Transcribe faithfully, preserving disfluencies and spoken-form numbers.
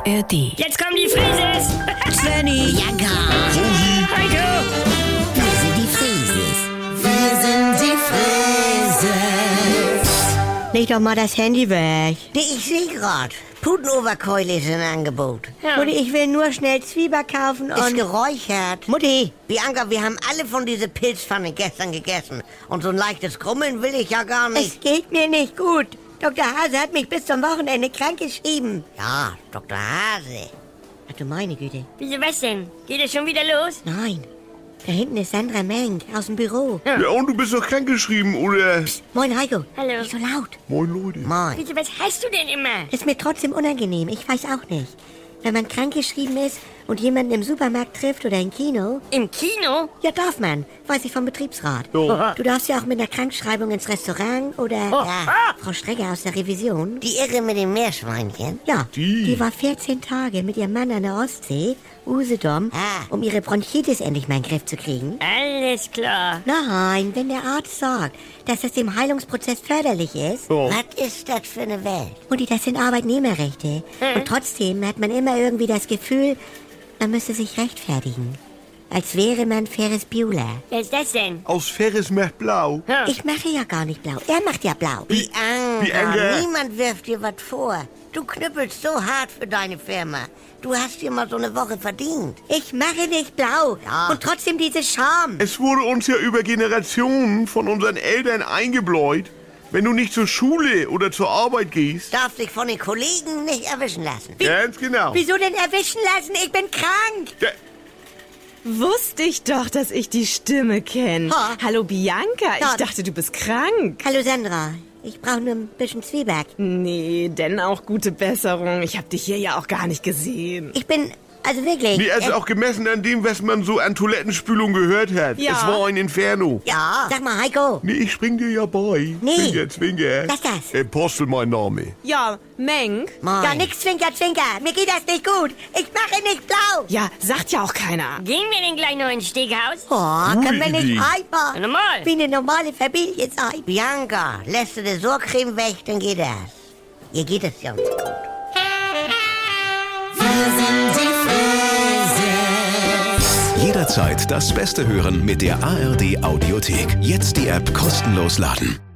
A R D. Jetzt kommen die Frises! Svenny, Ja, gar. Heiko! Wir sind die Frieses. Wir sind die Frieses. leg doch mal das Handy weg. Nee, ich seh grad. Pudenoverkeule ist in Angebot. Ja. Mutti, ich will nur schnell Zwieback kaufen Ist und... geräuchert. Mutti, Bianca, wir haben alle von dieser Pilzpfanne gestern gegessen. Und so ein leichtes Grummeln will ich ja gar es nicht. geht mir nicht gut. Doktor Hase hat mich bis zum Wochenende krank geschrieben. Ja, Doktor Hase. Ach du meine Güte. Wieso, was denn? Geht es schon wieder los? Nein, da hinten ist Sandra Menk aus dem Büro. Ja, und du bist doch krankgeschrieben, oder? Moin Heiko. Hallo. Nicht so laut. Moin, Leute. Moin. Wieso, was hast du denn immer? Ist mir trotzdem unangenehm. Ich weiß auch nicht. Wenn man krankgeschrieben ist und jemanden im Supermarkt trifft oder im Kino, Im Kino? ja darf man, weiß ich vom Betriebsrat. Ja. Du darfst ja auch mit einer Krankschreibung ins Restaurant oder... Ja. Frau Stregger aus der Revision. Die Irre mit dem Meerschweinchen. Ja, Die. die war vierzehn Tage mit ihrem Mann an der Ostsee, Usedom, Ah. um ihre Bronchitis endlich mal in den Griff zu kriegen. Alles klar. Nein, wenn der Arzt sagt, dass das dem Heilungsprozess förderlich ist. Ja. Was ist das für eine Welt? Mutti, das sind Arbeitnehmerrechte. Und trotzdem hat man immer irgendwie das Gefühl, man müsse sich rechtfertigen. Als wäre man Ferris Bueller. Wer ist das denn? Aus Ferris macht blau. Ja. Ich mache ja gar nicht blau. Er macht ja blau. Bianca, Bianca. niemand wirft dir was vor. Du knüppelst so hart für deine Firma. Du hast dir mal so eine Woche verdient. Ich mache nicht blau. Ja. Und trotzdem diese Scham. Es wurde uns ja über Generationen von unseren Eltern eingebläut, wenn du nicht zur Schule oder zur Arbeit gehst. Darf sich von den Kollegen nicht erwischen lassen. Ganz genau. Wieso denn erwischen lassen? Ich bin krank. Ja, Wusste ich doch, dass ich die Stimme kenne. Ha. Hallo Bianca, Ja. ich dachte, du bist krank. Hallo Sandra. Ich brauche nur ein bisschen Zwieback. Nee, denn auch gute Besserung. Ich habe dich hier ja auch gar nicht gesehen. Ich bin, also wirklich... nee, also äh, auch gemessen an dem, was man so an Toilettenspülung gehört hat. Ja. Es war ein Inferno. Ja. Sag mal, Heiko. Nee, ich spring dir ja bei. Nee. Zwinker, zwinker. Was das? Äh, Postel mein Name. Ja, Menk. Moin. Ja, nix Zwinker, Zwinker. Mir geht das nicht gut. Ich mache nicht blau. Ja, sagt ja auch keiner. Gehen wir denn gleich noch ins Steakhaus? Oh, Gute können wir nicht Idee. einfach Normal. wie eine normale Familie sein? Bianca, lässt du die Sorgcreme weg, dann geht das. Ihr geht es ja nicht gut. Jederzeit das Beste hören mit der A R D Audiothek. Jetzt die App kostenlos laden.